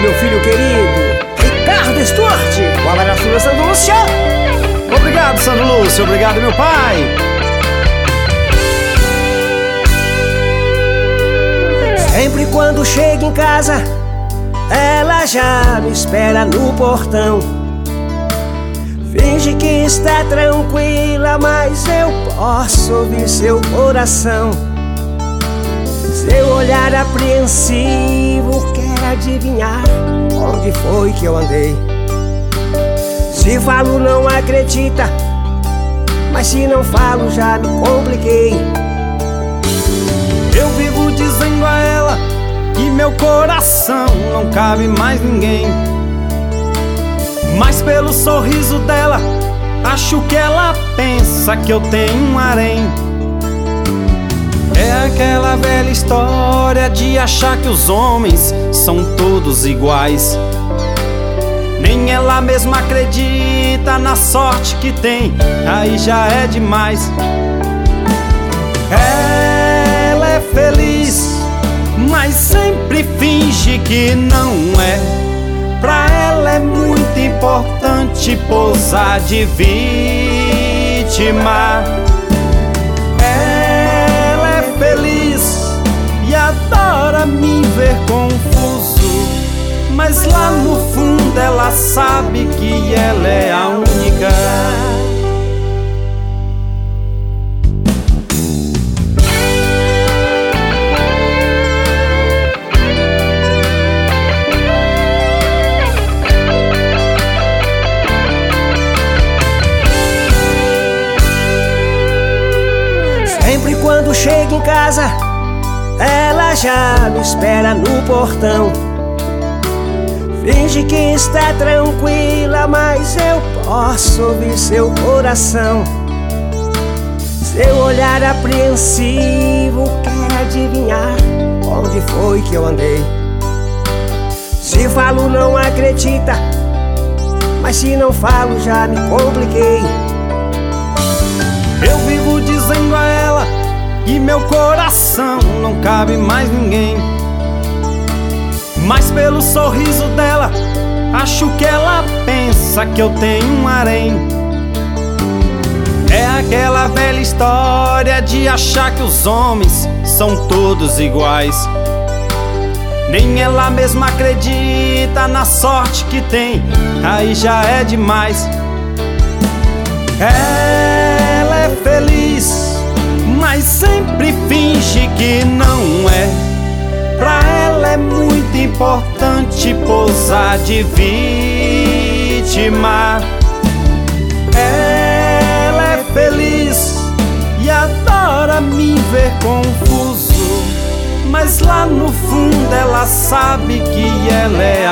meu filho querido, Ricardo Stuart. Um abraço, meu Santo Lúcio. Obrigado, Santo Lúcio. Obrigado, meu pai. Sempre quando chego em casa, ela já me espera no portão. Finge que está tranquila, mas eu posso ouvir seu coração. Seu olhar apreensivo quer adivinhar onde foi que eu andei. Se falo não acredita, mas se não falo já me compliquei. Eu vivo dizendo a ela que meu coração não cabe mais ninguém, mas pelo sorriso dela acho que ela pensa que eu tenho um harém. É aquela velha história de achar que os homens são todos iguais. Nem ela mesma acredita na sorte que tem, aí já é demais. Ela é feliz, mas sempre finge que não é. Pra ela é muito importante posar de vítima. Ela é feliz e adora me ver confuso, mas lá no fundo ela sabe que ela é a única. Sempre quando chego em casa, ela já me espera no portão. Finge que está tranquila, mas eu posso ouvir seu coração. Seu olhar apreensivo quer adivinhar onde foi que eu andei. Se falo não acredita, mas se não falo já me compliquei. Eu vivo dizendo a ela que meu coração não cabe mais ninguém, mas pelo sorriso dela acho que ela pensa que eu tenho um harém. É aquela velha história de achar que os homens são todos iguais. Nem ela mesma acredita na sorte que tem, aí já é demais. Ela é feliz, mas sempre finge que não é. Pra ela é muito importante posar de vítima. Ela é feliz e adora me ver confuso, mas lá no fundo ela sabe que ela é